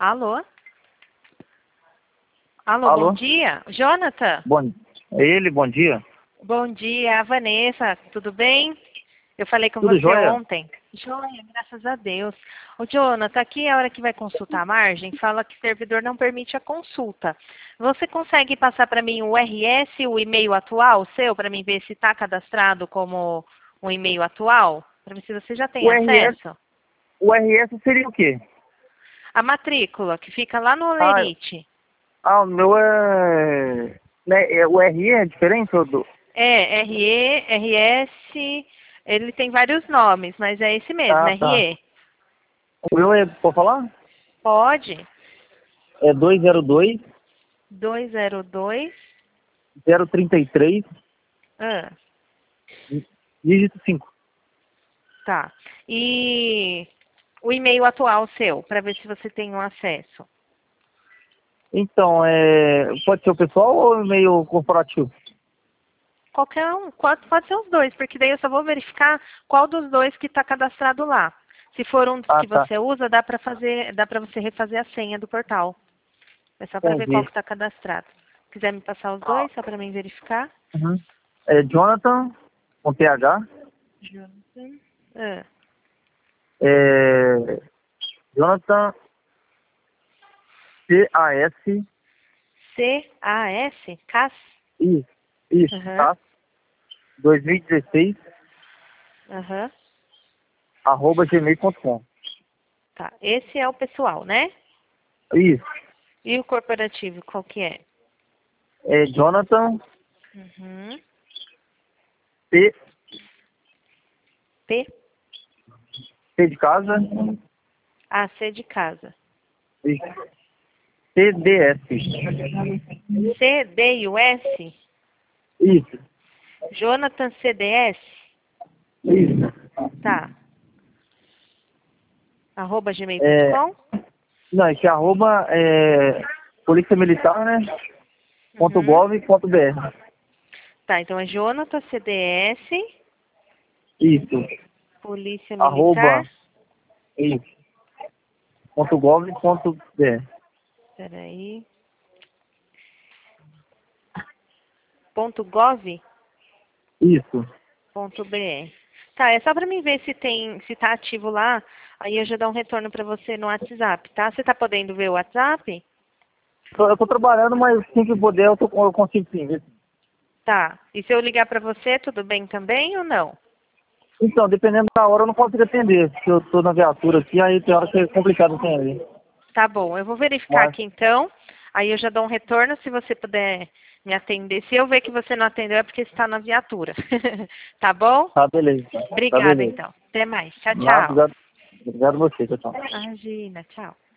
Alô? Alô, Alô? bom dia. Jonathan? Bom dia. Bom dia, a Vanessa, tudo bem? Eu falei com Tudo você jóia? ontem. Joia, graças a Deus. Ô, Jonathan, aqui é a hora que vai consultar a margem, fala que o servidor não permite a consulta. Você consegue passar para mim o RS, o e-mail atual seu, para mim ver se está cadastrado como um e-mail atual? Para ver se você já tem O RS, acesso? o RS seria o quê? A matrícula, que fica lá no Ah, Olerite. o meu é... Né, o RE é diferente do... É, RE, RS, ele tem vários nomes, mas é esse mesmo, Ah, tá. RE. O meu é... Pode falar? Pode. É 202 202. 033 Ah, dígito 5. tá. E o e-mail atual seu, para ver se você tem um acesso. Então, pode ser o pessoal ou o e-mail corporativo? Qualquer um, pode ser os dois, porque daí eu só vou verificar qual dos dois que está cadastrado lá. Se for um dos Ah, que tá. você usa, dá para você refazer a senha do portal. É só para ver qual Entendi. que está cadastrado. Quiser me passar os dois, só para mim verificar. Uhum. É Jonathan, com TH. Jonathan. Ah, É... Jonathan, CAS. C-A-S? CAS? Isso, Aham, tá? 2016, aham. @gmail.com. Tá. Esse é o pessoal, né? Isso. E o corporativo, qual que é? É Jonathan, Uhum. P, P? P de casa. A, C de casa. Isso. CDS. C, D e o S? Isso. Jonathan CDS? Isso. Tá. É, @gmail.com? não, esse arroba é Polícia Militar, né? Uhum. .gov.br. Tá, então é Jonathan CDS, Isso. Polícia Militar. Arroba, isso. .gov.br. Peraí. .gov.br. Isso. Tá, é só pra mim ver se tá ativo lá, aí eu já dou um retorno pra você no WhatsApp, tá? Você tá podendo ver o WhatsApp? Eu tô trabalhando, mas assim que puder eu consigo sim. Ver. Tá. E se eu ligar pra você, tudo bem também ou não? Então, dependendo da hora eu não consigo atender. Porque eu tô na viatura aqui, aí tem hora que é complicado atender. Tá bom, eu vou verificar Mas, aqui então, aí eu já dou um retorno se você puder me atender. Se eu ver que você não atendeu é porque está na viatura. Tá bom? tá beleza. Tá Obrigada beleza. então. Até mais. Tchau, Não, tchau. obrigado. Obrigado a você, tchau. Imagina, tchau.